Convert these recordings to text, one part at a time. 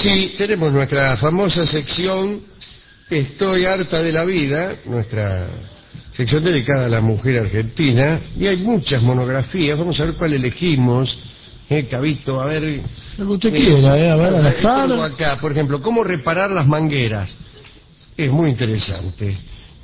Sí, tenemos nuestra famosa sección Estoy harta de la vida, nuestra sección dedicada a la mujer argentina, y hay muchas monografías. Vamos a ver cuál elegimos. Cabito, a ver... Lo que usted quiera, a ver, al azar. Tengo acá, por ejemplo, cómo reparar las mangueras. Es muy interesante.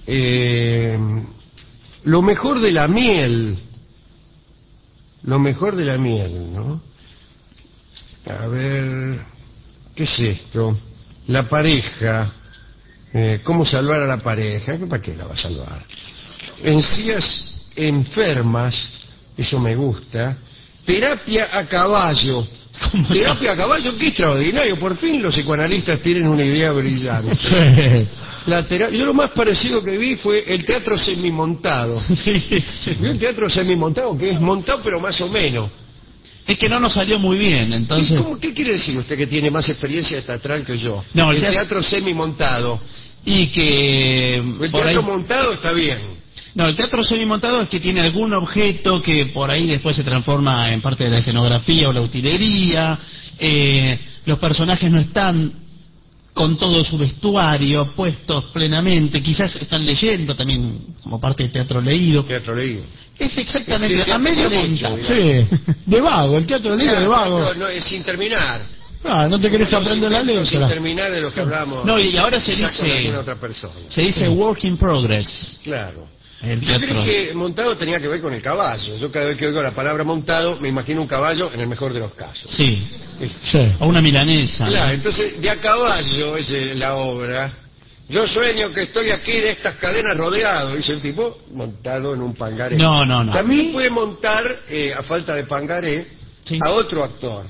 Lo mejor de la miel. Lo mejor de la miel, ¿no? A ver... ¿Qué es esto? La pareja. ¿Cómo salvar a la pareja? ¿Para qué la va a salvar? Encías enfermas. Eso me gusta. Terapia a caballo. Terapia a caballo, qué extraordinario. Por fin los psicoanalistas tienen una idea brillante. Sí. Yo lo más parecido que vi fue el teatro semimontado. Sí, sí. ¿Vio el teatro semimontado? Que es montado pero más o menos. Es que no nos salió muy bien, entonces... ¿Qué quiere decir usted que tiene más experiencia teatral que yo? No, el teatro semimontado. Y que... El teatro montado está bien. No, el teatro semimontado es que tiene algún objeto que por ahí después se transforma en parte de la escenografía o la utilería. Los personajes no están con todo su vestuario puestos plenamente. Quizás están leyendo también como parte de teatro leído. Teatro leído. Es exactamente a medio montar. Sí, de vago, el teatro leído de vago. No, es sin terminar. No te querés aprender la letra. Sin terminar de lo que hablamos. No, y ahora se dice... Otra persona. Se dice work in progress. Claro. El Yo teatro. creo que montado tenía que ver con el caballo. Yo cada vez que oigo la palabra montado me imagino un caballo en el mejor de los casos. Sí. O una milanesa. Claro, entonces de a caballo es la obra. Yo sueño que estoy aquí de estas cadenas rodeado, dice el tipo, montado en un pangaré. No. También puede montar, a falta de pangaré, sí, a otro actor.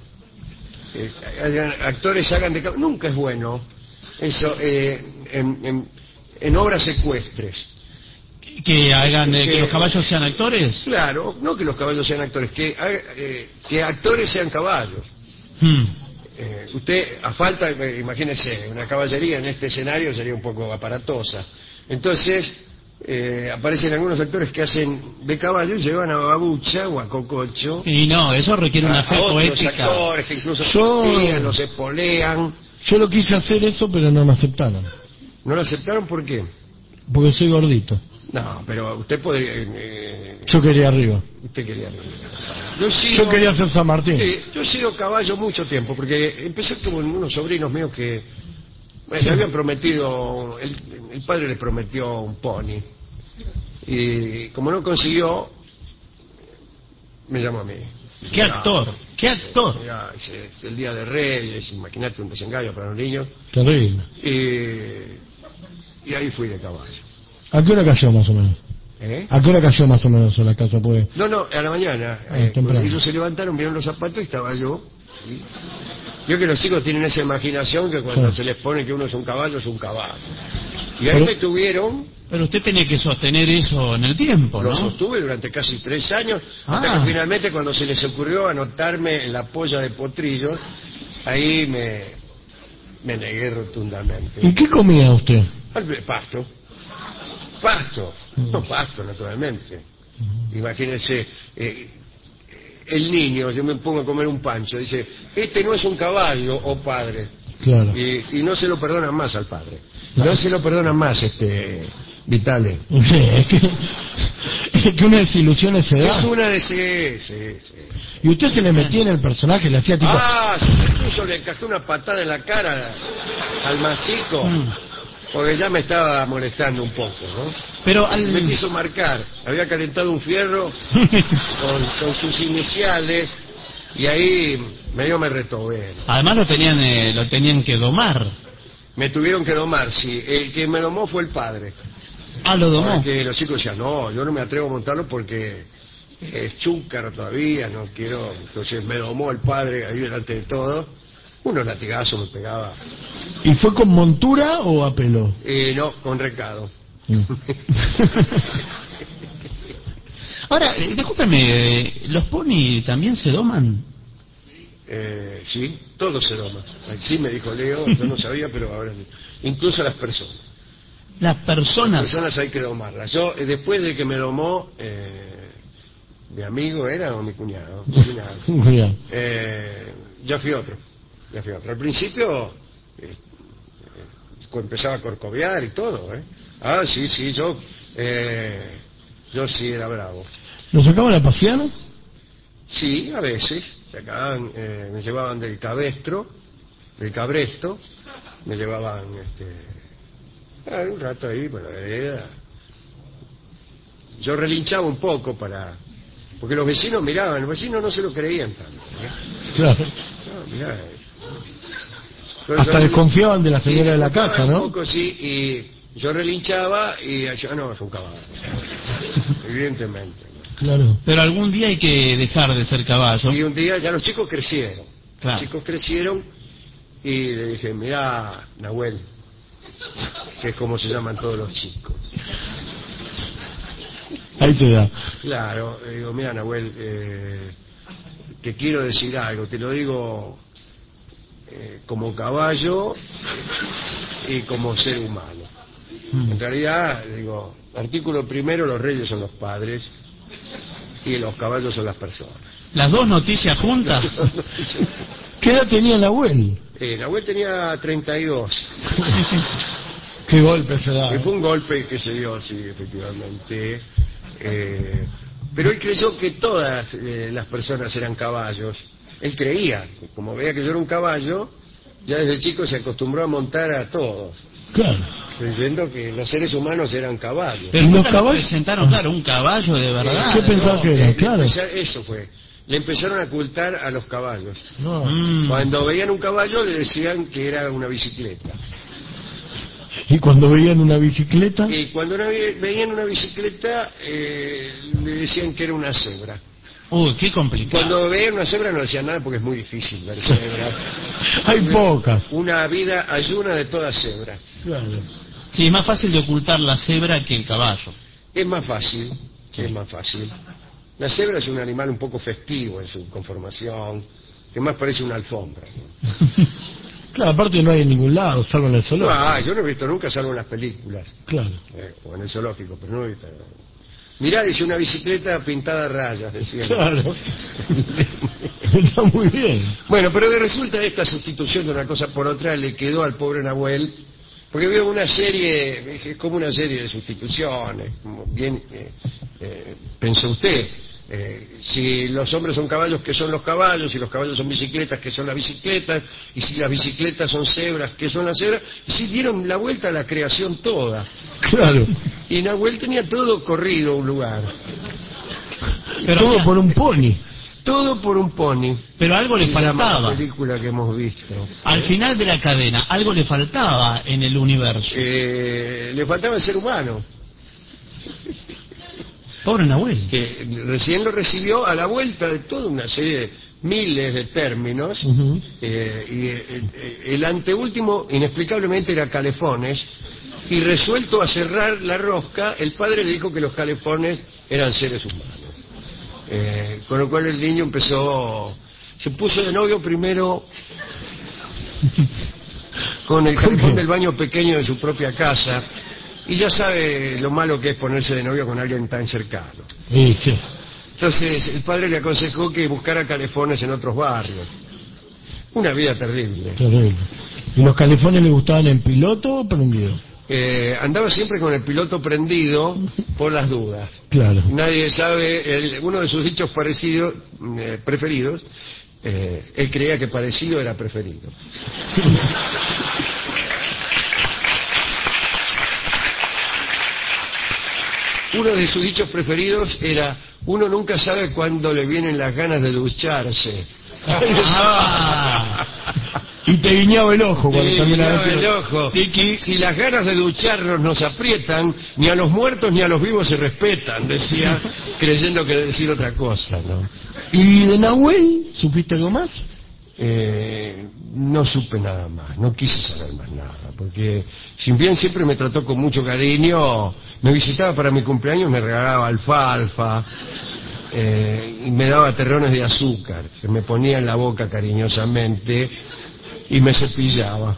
Actores hagan de caballo. Nunca es bueno eso en obras ecuestres. Que hagan que los caballos sean actores. Claro, no que los caballos sean actores, que actores sean caballos. Usted, a falta, imagínese, una caballería en este escenario sería un poco aparatosa. Entonces, aparecen algunos actores que hacen de caballo y llevan a babucha o a cococho. Y no, eso requiere una fe poética. Actores que incluso los espolean. Yo lo quise hacer eso, pero no me aceptaron. ¿No lo aceptaron por qué? Porque soy gordito. No, pero usted podría... yo quería arriba. Usted quería arriba. Yo quería ser San Martín. Yo he sido caballo mucho tiempo, porque empecé con unos sobrinos míos que le habían prometido, el padre les prometió un pony. Y como no consiguió, me llamó a mí. ¡Qué actor! ¡Qué actor! Mirá, es el Día de Reyes, imagínate un desengaño para los niños. Terrible. Y ahí fui de caballo. ¿A qué hora cayó más o menos? ¿A qué hora cayó más o menos en la casa? Pues? No, a la mañana. Ellos se levantaron, vieron los zapatos y estaba yo. Yo que los chicos tienen esa imaginación que cuando se les pone que uno es un caballo, es un caballo. Y ahí me tuvieron... Pero usted tenía que sostener eso en el tiempo, ¿no? Lo sostuve durante casi 3 años, hasta que finalmente cuando se les ocurrió anotarme en la polla de potrillos, ahí me negué rotundamente. ¿Y qué comía usted? Pasto, naturalmente. Imagínense, el niño, yo me pongo a comer un pancho, dice, este no es un caballo, oh padre. Claro. Y no se lo perdonan más al padre. No se lo perdonan más, Vitale. Es que una desilusión se da. Es una de... Sí. ¿Y usted se le metía en el personaje, le hacía tipo... incluso le encajé una patada en la cara al más chico. Porque ya me estaba molestando un poco, ¿no? Pero me quiso marcar. Había calentado un fierro con sus iniciales y ahí medio me retobé, ¿no? Además lo tenían que domar. Me tuvieron que domar, sí. El que me domó fue el padre. Lo domó. Porque los chicos decían, no, yo no me atrevo a montarlo porque es chúcaro todavía, no quiero... Entonces me domó el padre ahí delante de todo. Unos latigazos me pegaba. ¿Y fue con montura o a pelo? No, con recado. Ahora, discúlpeme, ¿los pony también se doman? Sí, todos se doman. Sí, me dijo Leo, yo no sabía, pero ahora sí. Incluso las personas. Las personas. Las personas hay que domarlas. Yo, después de que me domó, mi amigo era o mi cuñado. Ya fui otro. la fui a matar. Al principio empezaba a corcovear y todo, ¿eh? Ah, sí, yo sí era bravo. ¿Lo sacaban a pasear? Sí, a veces. Me llevaban del cabresto, me llevaban un rato ahí por la vereda. Yo relinchaba un poco porque los vecinos miraban, los vecinos no se lo creían tanto, ¿eh? Claro. No, mirá. Hasta desconfiaban de la señora de la casa, ¿no? Un poco, sí, y yo relinchaba y yo, no, es un caballo. Evidentemente. Claro. Pero algún día hay que dejar de ser caballo. Y un día ya los chicos crecieron. Claro. Los chicos crecieron y le dije, mirá, Nahuel, que es como se llaman todos los chicos. Ahí te da. Claro, le digo, mira, Nahuel, te quiero decir algo, te lo digo como caballo y como ser humano. En realidad, digo, artículo primero, los reyes son los padres y los caballos son las personas. ¿Las dos noticias juntas? ¿Qué edad tenía Nahuel? Nahuel tenía 32. Qué golpe se da. Y fue un golpe que se dio, sí, efectivamente. Pero él creyó que todas las personas eran caballos. Él creía, como veía que yo era un caballo, ya desde chico se acostumbró a montar a todos. Claro. Creyendo que los seres humanos eran caballos. Pero ¿Y los nunca lo caballos? presentaron, claro, un caballo de verdad. ¿Qué pensaba que era? Claro. Eso fue. Le empezaron a ocultar a los caballos. No. Cuando veían un caballo le decían que era una bicicleta. Y cuando veían una bicicleta, Y cuando veían una bicicleta le decían que era una cebra. Uy, qué complicado. Cuando veían una cebra no decían nada porque es muy difícil ver cebra. hay pocas. Una vida ayuna de toda cebra. Claro. Sí, es más fácil de ocultar la cebra que el caballo. Es más fácil, Sí. es más fácil. La cebra es un animal un poco festivo en su conformación, que más parece una alfombra, ¿no? Claro, aparte no hay en ningún lado, salvo en el zoológico. Yo no he visto nunca, salvo en las películas, Claro. o en el zoológico, pero no he visto. Mirá, dice, una bicicleta pintada a rayas, decía. Claro. Está muy bien. Bueno, pero resulta esta sustitución de una cosa por otra le quedó al pobre Nahuel, porque veo una serie, es como una serie de sustituciones, como bien pensó usted. Si los hombres son caballos, ¿qué son los caballos? Si los caballos son bicicletas, ¿qué son las bicicletas? Y si las bicicletas son cebras, ¿qué son las cebras? Y si dieron la vuelta a la creación toda. Claro. Y Nahuel tenía todo corrido a un lugar. Pero Todo mira, por un pony. Todo por un pony. pero algo le Se llama la faltaba. película que hemos visto. Al final de la cadena, algo le faltaba en el universo. Le faltaba el ser humano, Pobre Nahuel. que recién lo recibió a la vuelta de toda una serie de miles de términos. Ujú. El anteúltimo inexplicablemente era calefones, y resuelto a cerrar la rosca, el padre le dijo que los calefones eran seres humanos. Con lo cual el niño se puso de novio primero con el calefón del baño pequeño de su propia casa, y ya sabe lo malo que es ponerse de novio con alguien tan cercano. Sí, sí. Entonces el padre le aconsejó que buscara calefones en otros barrios. Una vida terrible. Terrible. ¿Y los calefones le gustaban en piloto o prendido? Andaba siempre con el piloto prendido por las dudas. Claro. Nadie sabe, uno de sus dichos preferidos, él creía que parecido era preferido. Uno de sus dichos preferidos era: uno nunca sabe cuándo le vienen las ganas de ducharse. Ah. Y te guiñaba el ojo cuando Sí, terminaba guiñaba el ojo. Si las ganas de ducharnos nos aprietan, ni a los muertos ni a los vivos se respetan, decía, creyendo que decir otra cosa, ¿no? ¿Y de Nahuel supiste algo más? No supe nada más, no quise saber más nada, porque si bien siempre me trató con mucho cariño, me visitaba para mi cumpleaños, me regalaba alfalfa, y me daba terrones de azúcar, que me ponía en la boca cariñosamente y me cepillaba.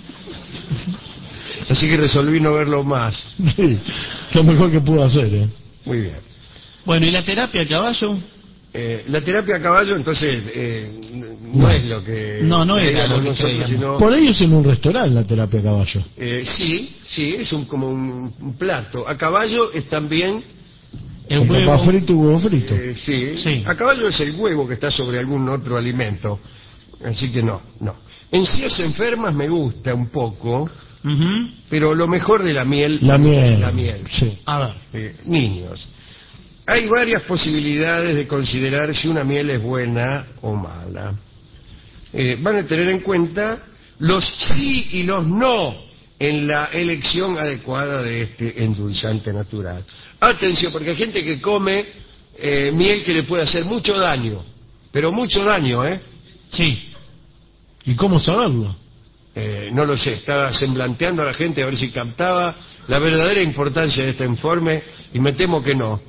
Así que resolví no verlo más. Sí, lo mejor que pudo hacer, ¿eh? Muy bien. Bueno, ¿y la terapia, caballo? La terapia a caballo, entonces, no es lo que No era creíamos lo que nosotros, creíamos. sino Por ahí es en un restaurante la terapia a caballo. sí, es como un plato. A caballo es también El Con huevo. papa frito y huevo frito. sí. Sí. A caballo es el huevo que está sobre algún otro alimento. Así que no. Encías enfermas me gusta un poco, Ujú. pero lo mejor de la miel La es la miel. miel. Sí. A ver. Niños. Hay varias posibilidades de considerar si una miel es buena o mala. Van a tener en cuenta los sí y los no en la elección adecuada de este endulzante natural. Atención, porque hay gente que come miel que le puede hacer mucho daño, pero mucho daño, ¿eh? Sí. ¿Y cómo saberlo? No lo sé, estaba semblanteando a la gente a ver si captaba la verdadera importancia de este informe y me temo que no.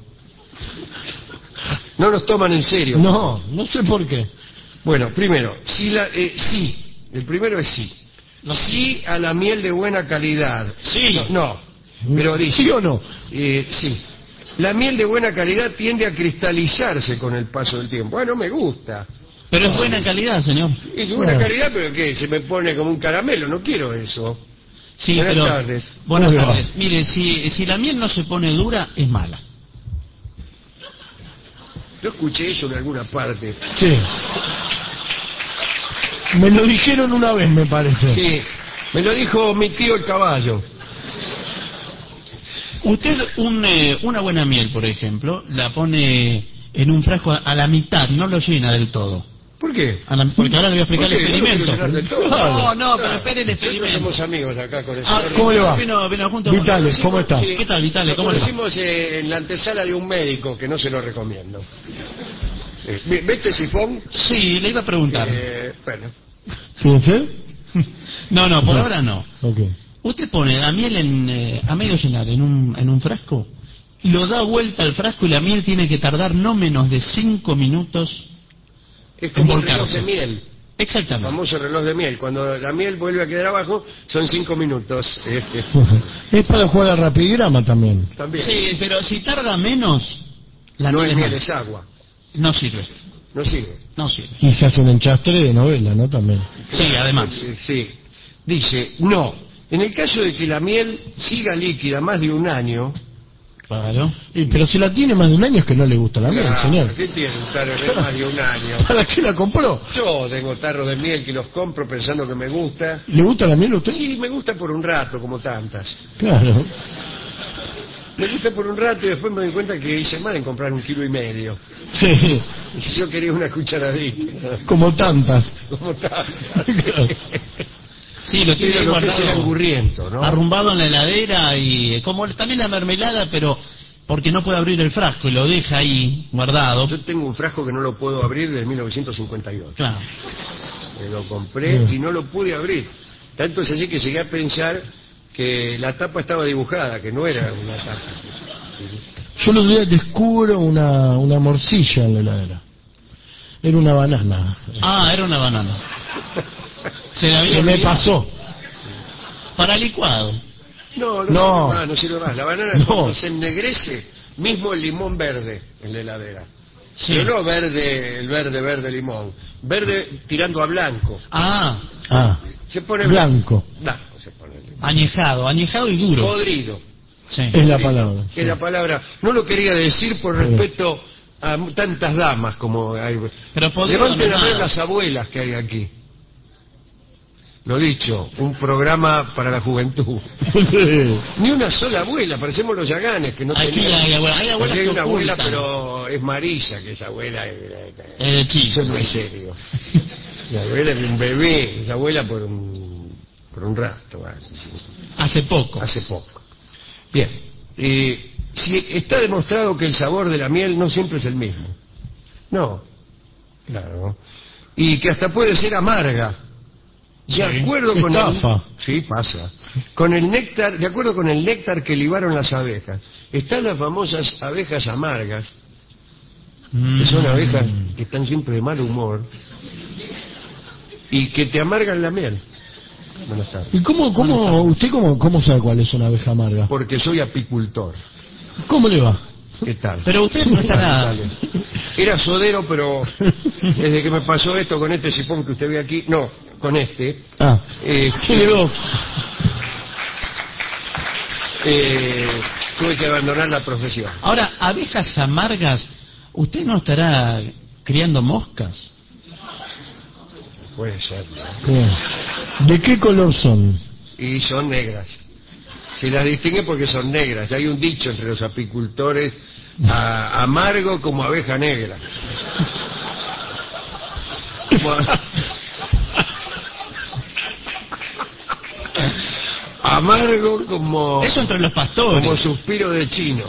No nos toman en serio. No sé por qué. Bueno, primero, sí, el primero es sí. Sí a la miel de buena calidad. Sí. No, pero dice... ¿Sí o no? Sí. La miel de buena calidad tiende a cristalizarse con el paso del tiempo. Bueno, me gusta. Pero es buena calidad, señor. Es de buena Bueno. calidad, pero ¿qué? Se me pone como un caramelo. No quiero eso. Sí, Buenas pero... tardes. Buenas ¿Cómo le va? tardes. Mire, si la miel no se pone dura, es mala. Yo escuché eso en alguna parte. Sí. Me lo dijeron una vez, me parece. Sí, me lo dijo mi tío el caballo. Usted una buena miel, por ejemplo, la pone en un frasco a la mitad, no lo llena del todo. ¿Por qué? Porque ahora le voy a explicar ¿Por el qué? Yo no quiero experimento. llenar de todo. No, pero espere el Nosotros experimento. somos amigos acá con el Ah, señor. ¿cómo le va? Vino junto Vitales, ¿cómo está? Sí. ¿Qué tal, Vitales? ¿Cómo le va? Lo conocimos en la antesala de un médico que no se lo recomiendo. ¿Ve este sifón? Sí, le iba a preguntar. Bueno, ¿Fíjense? No, por ahora no. Ok. Usted pone la miel a medio llenar en un frasco, lo da vuelta al frasco y la miel tiene que tardar no menos de 5 minutos. es como un reloj Volcarse. de miel. El Exactamente. famoso reloj de miel. Cuando la miel vuelve a quedar abajo, son 5 minutos. Es para jugar al rapigrama también. También. Sí, pero si tarda menos, la No miel es es miel, mala. es agua. No sirve. No sirve. No sirve. Y se hace un enchastre de novela, ¿no? También. Sí, además. Sí. Dice, no. En el caso de que la miel siga líquida más de un año... Claro. Pero si la tiene más de un año es que no le gusta la miel, Ah, señor. ¿qué tiene un tarro de más de un año? ¿Para qué la compró? Yo tengo tarros de miel que los compro pensando que me gusta. ¿Le gusta la miel a usted? Sí, me gusta por un rato, como tantas. Claro. Me gusta por un rato y después me doy cuenta que hice mal en comprar 1,5 kilos. Sí, Y si yo quería una cucharadita, como tantas. como tantas. Sí, lo tiene ahí Lo que es el guardado, angurriento, ¿no? arrumbado en la heladera y como también la mermelada, pero porque no puede abrir el frasco y lo deja ahí guardado. Yo tengo un frasco que no lo puedo abrir desde 1958. Claro. Me lo compré y no lo pude abrir. Tanto es así que llegué a pensar que la tapa estaba dibujada, que no era una tapa. Yo el otro día descubro una morcilla en la heladera. Era una banana. Ah, era una banana. Se la había Se me olvidado. pasó. Para licuado. No, No. no sirve más. La banana No. cuando se ennegrece, mismo el limón verde en la heladera. Sí. Pero no verde, el verde limón. Verde tirando a blanco. Ah, Se pone Blanco. Blanco se pone. añejado y duro. Podrido. Sí. Es la palabra. Que la palabra. No lo quería decir por respeto a tantas damas como hay. Pero podrido Levanten no a es ver nada. las abuelas que hay aquí. Lo dicho, un programa para la juventud. Sí. Ni una sola abuela, parecemos los Yaganes, que no Aquí tenían... hay abuelas Aquí hay que una abuela, ocultan. pero es Marisa, que esa abuela... Chico. Eso no es serio. La abuela es un bebé, esa abuela por un rato, bueno, Hace poco. hace poco. Bien, si está demostrado que el sabor de la miel no siempre es el mismo. No, claro. Y que hasta puede ser amarga. De Sí. acuerdo con Estafa. sí, pasa. Con el néctar, de acuerdo con el néctar que libaron las abejas. Están las famosas abejas amargas, que son abejas que están siempre de mal humor y que te amargan la miel. Buenas tardes. ¿Y usted cómo sabe cuál es una abeja amarga? Porque soy apicultor. ¿Cómo le va? ¿Qué tal? Pero usted no está nada. Dale. Era sodero, pero desde que me pasó esto con este sifón que usted ve aquí, no, con este, tiene dos. tuve que abandonar la profesión. Ahora, abejas amargas, ¿usted no estará criando moscas? Puede ser, ¿no? ¿De qué color son? Y son negras. Se las distingue porque son negras. Hay un dicho entre los apicultores, amargo como abeja negra. Amargo como... Eso entre los pastores. Como suspiro de chino.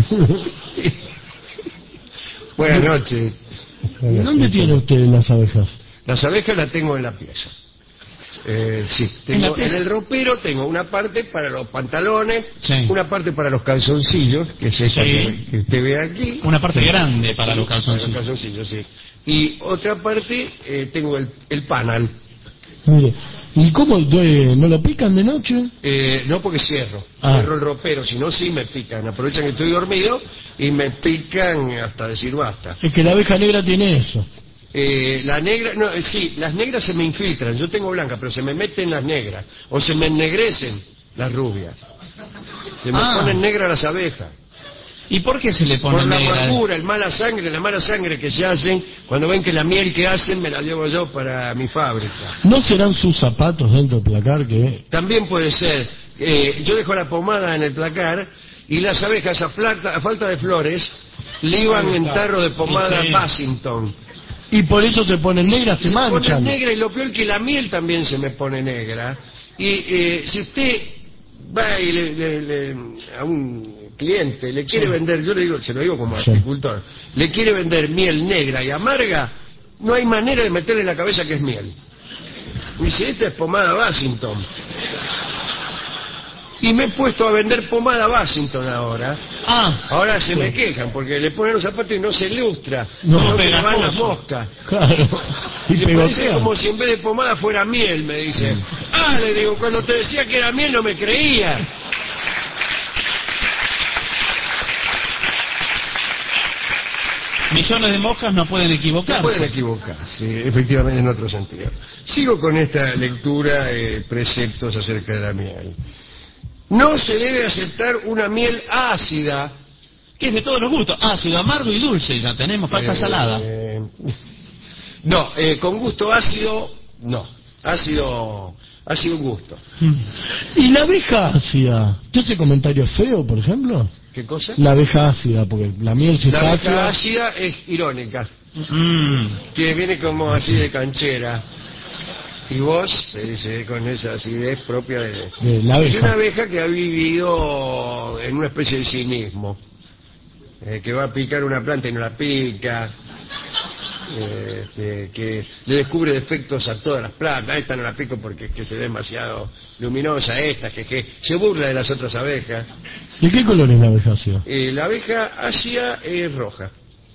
Buenas noches. ¿Y dónde tiene usted las abejas? Las abejas las tengo en la pieza. Sí, tengo, en el ropero tengo una parte para los pantalones, sí, una parte para los calzoncillos, que es esa sí, que usted ve aquí. Una parte grande para los calzoncillos. Para los calzoncillos, sí. Y otra parte tengo el panal. Mire, ¿y cómo no lo pican de noche? No, porque cierro el ropero, si no sí me pican, aprovechan que estoy dormido y me pican hasta decir basta. Es que la abeja negra tiene eso. La negra, no, sí, las negras se me infiltran, yo tengo blanca, pero se me meten las negras, o se me ennegrecen las rubias, se me ponen negras las abejas. ¿Y por qué se le pone por la negra? amargura, la mala sangre que se hacen, cuando ven que la miel que hacen me la llevo yo para mi fábrica. ¿No serán sus zapatos dentro del placar que...? También puede ser, yo dejo la pomada en el placar y las abejas a falta de flores liban en tarro de pomada Bassington. Y por eso se ponen negras, se manchan. Se ponen negras y lo peor que la miel también se me pone negra. Y si usted va y a un cliente le quiere vender, yo le digo, se lo digo como apicultor, le quiere vender miel negra y amarga, no hay manera de meterle en la cabeza que es miel. Y dice, esta es pomada Bassington. Y me he puesto a vender pomada Bassington ahora. Ahora se me quejan porque le ponen los zapatos y no se lustra. No me van las moscas. Claro. Y me parece como si en vez de pomada fuera miel, me dice. Le digo, cuando te decía que era miel no me creía. Millones de moscas no pueden equivocarse. No pueden equivocarse, efectivamente, en otro sentido. Sigo con esta lectura, preceptos acerca de la miel. No se debe aceptar una miel ácida. Que es de todos los gustos, ácido, amargo y dulce, ya tenemos falta salada. No, con gusto ácido, no. Ácido un gusto. ¿Y la abeja ácida? ¿Usted hace comentarios feos, por ejemplo? ¿Qué cosa? La abeja ácida, porque la miel si la está abeja ácida... ácida es irónica. Que viene como así de canchera. Y vos, se dice, con esa acidez propia de la abeja. Es una abeja que ha vivido en una especie de cinismo. Que va a picar una planta y no la pica. Que le descubre defectos a todas las plantas. Esta no la pico porque es que se ve demasiado luminosa. Esta que se burla de las otras abejas. ¿De qué color es la abeja ácida? La abeja ácida es roja.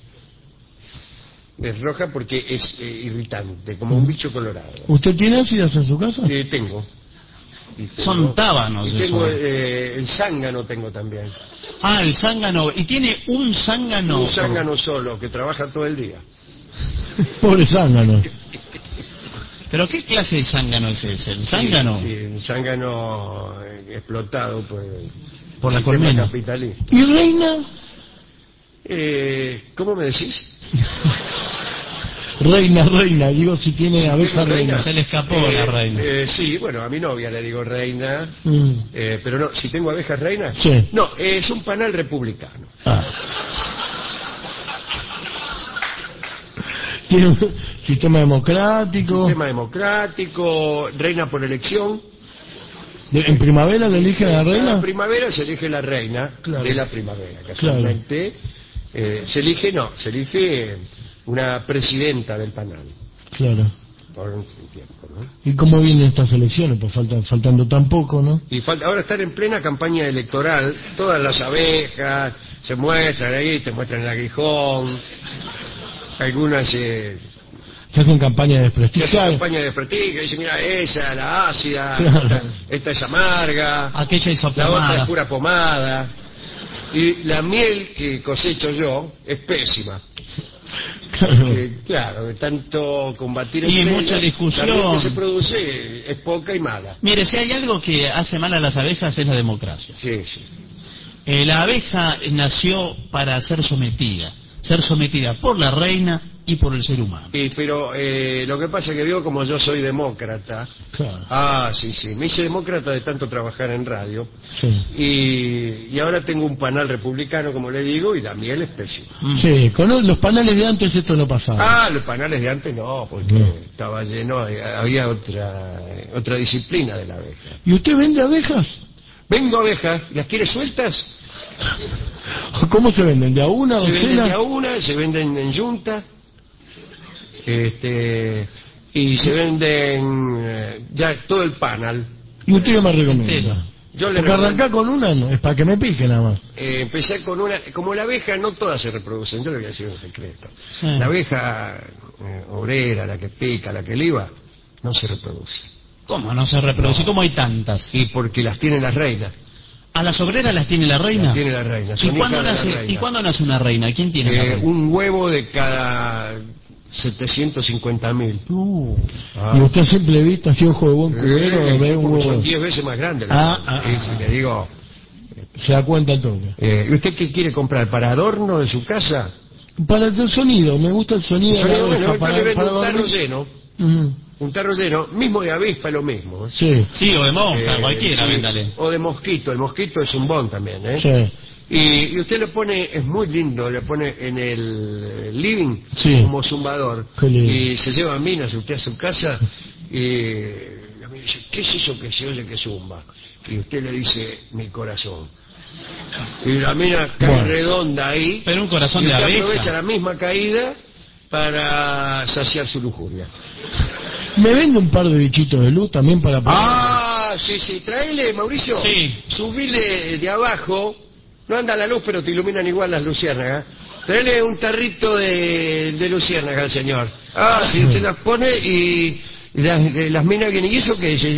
Es roja porque es irritante, como un bicho colorado. ¿Usted tiene ácidas en su casa? Tengo. Son tábanos. Y tengo el zángano tengo también. El zángano. ¿Y tiene un zángano? Un zángano solo, que trabaja todo el día. Pobre zángano. ¿Pero qué clase de zángano es ese? ¿El zángano? Sí, un zángano explotado por la colmena capitalista. ¿Y reina? ¿Cómo me decís? Reina, digo si tiene abeja reina. Se le escapó la reina. Sí, bueno, a mi novia le digo reina, pero no, si tengo abejas reinas, sí. No, es un panal republicano. Tiene un sistema democrático. Reina por elección. ¿En primavera le elige a la reina? En primavera se elige la reina de la primavera, casualmente. Se elige una presidenta del panal. Claro. Por un tiempo, ¿no? ¿Y cómo vienen estas elecciones? Pues faltando tan poco, ¿no? Y ahora están en plena campaña electoral, todas las abejas se muestran ahí, te muestran el aguijón, algunas se hacen campaña de prestigio. Se hacen campaña de prestigio, dicen, mira, esa, la ácida, claro. esta es amarga, aquella es la otra es pura pomada. Y la miel que cosecho yo es pésima. Claro. Claro, de tanto combatir Y entre mucha ellas, discusión. la miel que se produce es poca y mala. Mire, si hay algo que hace mal a las abejas es la democracia. Sí, sí. La abeja nació para ser sometida por la reina y por el ser humano. Pero lo que pasa es que veo como yo soy demócrata. Claro. Ah, sí, sí. Me hice demócrata de tanto trabajar en radio. Sí. Y ahora tengo un panel republicano, como le digo, y la miel es pésima. Sí, con los paneles de antes esto no pasaba. Ah, los panales de antes no, porque No. estaba lleno, había otra disciplina de la abeja. ¿Y usted vende abejas? Vengo abejas, ¿las quiere sueltas? ¿Cómo se venden? ¿De a una, Se venden de docena? a una, se venden en yunta, y se venden ya todo el panal. ¿Y usted qué me recomienda? Entero. Yo le Porque arrancar con una no, es para que me pique nada más. empecé con una, como la abeja no todas se reproducen, yo le voy a decir un secreto. Sí. La abeja obrera, la que pica, la que liba, no se reproduce. ¿Cómo no se reproduce? ¿Cómo hay tantas? Y porque las tienen las reinas. ¿A las obreras las tiene la reina? Las tiene la reina, son ¿Y cuándo hijas de la nace, reina. ¿Y cuándo nace una reina? ¿Quién tiene la reina? Un huevo de cada 750.000. Y usted a simple vista, así ojo de buen cubero, ve un porque son huevo. 10 veces más grandes. Le digo, Se da cuenta el toque. ¿y usted qué quiere comprar? ¿Para adorno de su casa? Para el sonido, me gusta el sonido de la Bueno, abeja, yo le vendo un tarro dormir. lleno, Ujú. un tarro lleno, mismo de avispa, lo mismo. ¿eh? Sí, Sí, o de mosca, cualquiera, Sí, véndale. o de mosquito, el mosquito es un bon también, ¿eh? sí. Y usted lo pone, es muy lindo, le pone en el living Sí. como zumbador. Qué lindo. Y se lleva minas usted a su casa y la mina dice, ¿qué es eso que se oye que zumba? Y usted le dice, mi corazón. Y la mina cae Bueno. redonda ahí. Pero un corazón y de usted abeja. aprovecha la misma caída para saciar su lujuria. ¿Me vende un par de bichitos de luz también para poner? Ah, sí, sí, tráele, Mauricio. Sí. Subile de abajo, no anda la luz, pero te iluminan igual las luciérnagas. Tráele un tarrito de luciérnagas al señor. Ah, si usted las pone y las minas vienen. ¿Y eso qué es?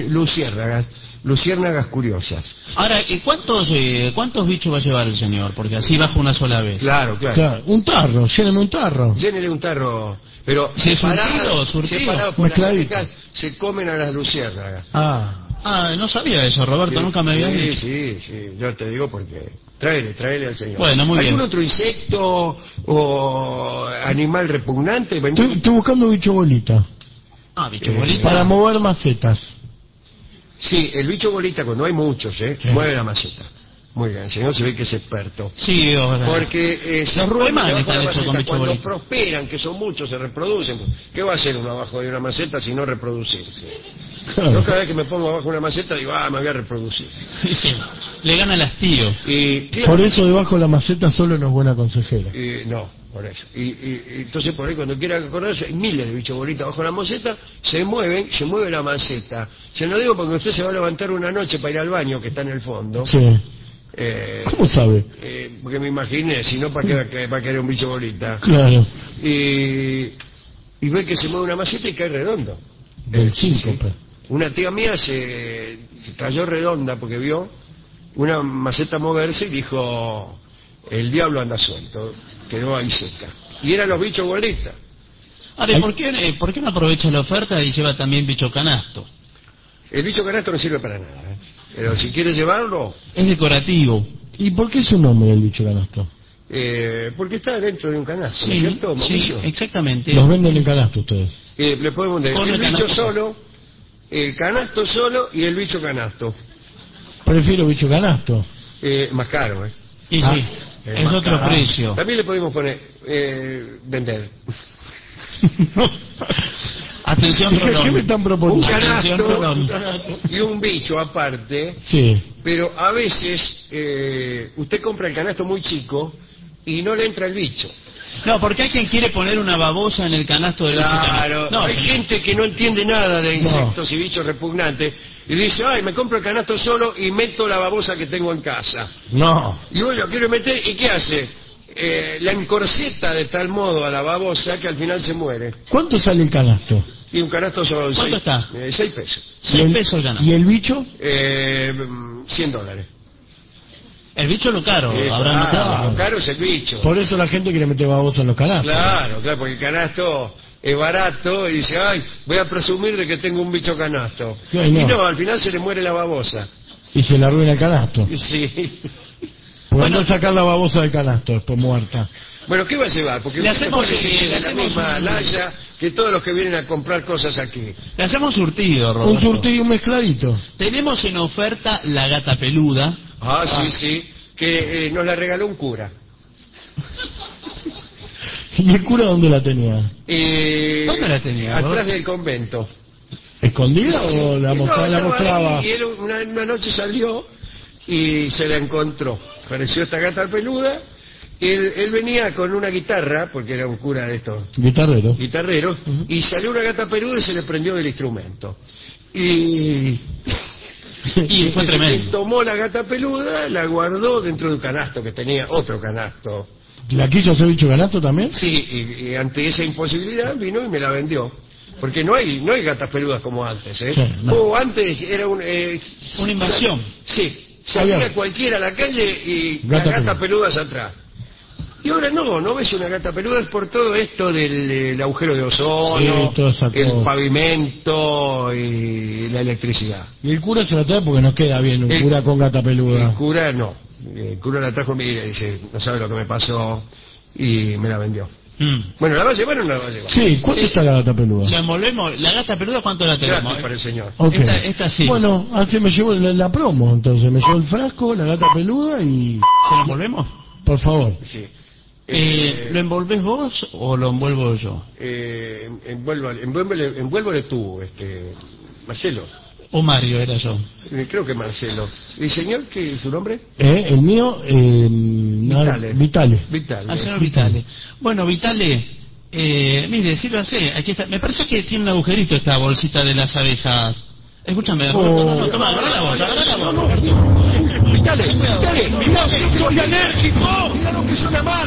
Luciérnagas curiosas. Ahora, ¿y cuántos bichos va a llevar el señor? Porque así baja una sola vez. Claro, claro. Claro, un tarro, lléneme un tarro. Llénele un tarro, pero Sí, separado, surtido. separado, porque las Mezcladito. abejas se comen a las luciérnagas. Ah, no sabía eso, Roberto, Sí, nunca me había sí, dicho. sí, yo te digo porque... Tráele al señor. Bueno, muy ¿Algún bien. otro insecto o animal repugnante? Estoy buscando bicho bolita Ah, bicho bolita. para mover macetas. Sí, el bicho bolita, cuando hay muchos, Sí. mueve la maceta. Muy bien, el señor se ve que es experto. Sí, Porque se Los ponen ruemanes debajo de la están hechos con maceta. bicho Cuando bolita. prosperan, que son muchos, se reproducen. ¿Qué va a hacer uno abajo de una maceta si no reproducirse? Claro. Yo cada vez que me pongo abajo de una maceta digo, me voy a reproducir. Sí, le gana el hastío. Y claro, Por eso debajo de la maceta solo no es buena consejera. no, por eso. Y entonces por ahí cuando quieran acordarse, hay miles de bichos bolitas bajo la maceta, se mueve la maceta. Se lo digo porque usted se va a levantar una noche para ir al baño, que está en el fondo. Sí. ¿Cómo sabe? Porque me imaginé, si no, ¿para qué va a querer un bicho bolita? Claro, Y ve que se mueve una maceta y cae redondo. del Sí. síncope. Una tía mía se cayó redonda porque vio una maceta moverse y dijo, el diablo anda suelto, quedó ahí seca. Y eran los bichos bolitas. Ahora, ¿y por qué no aprovecha la oferta y lleva también bicho canasto? El bicho canasto no sirve para nada, ¿eh? Pero si quiere llevarlo, Es decorativo. ¿Y por qué su nombre el bicho canasto? porque está dentro de un canasto, ¿no es cierto, sí, Mauricio? exactamente. Los venden en canasto ustedes. Le podemos decir Con el el bicho canasto. solo, el canasto solo y el bicho canasto. Prefiero bicho canasto. Más caro, ¿eh? Y Ah, sí, es más otro caro. precio. También le podemos poner, vender. Atención, ¿Qué me Rolón. están Un proponiendo? Atención, Rolón. canasto y un bicho aparte, Sí. pero a veces usted compra el canasto muy chico y no le entra el bicho. No, porque hay quien quiere poner una babosa en el canasto del bicho Claro, canasto. No, hay señor. gente que no entiende nada de insectos y bichos repugnantes y dice, me compro el canasto solo y meto la babosa que tengo en casa. No. Y vos lo quiero meter, ¿y qué hace? La encorseta de tal modo a la babosa que al final se muere. ¿Cuánto sale el canasto? Y un canasto son ¿Cuánto está? 6 pesos. 6 pesos el canasto. ¿Y el bicho? $100. El bicho lo caro, habrá notado. Lo caro es el bicho. Por eso la gente quiere meter babosa en los canastos. Claro, porque el canasto es barato y dice, ay, voy a presumir de que tengo un bicho canasto. Sí, Y no. no, al final se le muere la babosa. Y se le arruina el canasto. Sí. Por no sacar la babosa del canasto después muerta. Bueno, ¿qué va a llevar? Porque Le usted hacemos, puede decir que le es la hacemos misma un- laya que todos los que vienen a comprar cosas aquí. Le hacemos surtido, Roberto. Un surtido mezcladito. Tenemos en oferta la gata peluda. Ah, sí, que nos la regaló un cura. ¿Y el cura dónde la tenía? ¿Dónde la tenía, Atrás Roberto? del convento. ¿Escondida o la No, mostraba? La estaba mostraba? ahí, y él una noche salió y se la encontró. Apareció esta gata peluda. Él venía con una guitarra, porque era un cura de estos Guitarrero. guitarreros, y salió una gata peluda y se le prendió del instrumento. Y Y fue tremendo. tomó la gata peluda, la guardó dentro de un canasto que tenía, otro canasto. ¿La quiso hacer bicho canasto también? Sí, y ante esa imposibilidad vino y me la vendió. Porque no hay gatas peludas como antes, ¿eh? Sí, no. Antes era Una invasión. Sí, salía Había- cualquiera a la calle y Gata la gata peluda. peludas atrás. Y ahora no ves una gata peluda, es por todo esto del agujero de ozono, Sí, toda esa el cosa. pavimento y la electricidad. Y el cura se la trae porque nos queda bien un El- cura con gata El peluda. cura no. El cura la trajo y me dice, no sabe lo que me pasó, y me la vendió. Bueno, ¿la va a llevar o no la va a llevar? Sí, ¿cuánto Sí. está la gata peluda? La envolvemos. La gata peluda, ¿cuánto la tenemos? Gratis para el señor. Ok. Esta sí. Bueno, así me llevo la promo, entonces. Me llevo el frasco, la gata peluda y... ¿Se lo envolvemos? Por favor. Sí. ¿Lo envolvés vos o lo envuelvo yo? Envuélvole tú, Marcelo. O Mario, era yo. Creo que Marcelo. ¿Y señor qué es su nombre? El mío, Vitale. Vitale. Vital. Al señor Vitale. Bueno, Vitale, mire, sírvase. Aquí está. Me parece que tiene un agujerito esta bolsita de las abejas. Escúchame, Roberto. No, toma, agarrá la voz, agarrá la voz, Roberto. Vitale, Vitale, mira que soy alérgico. Mira lo que es una mano.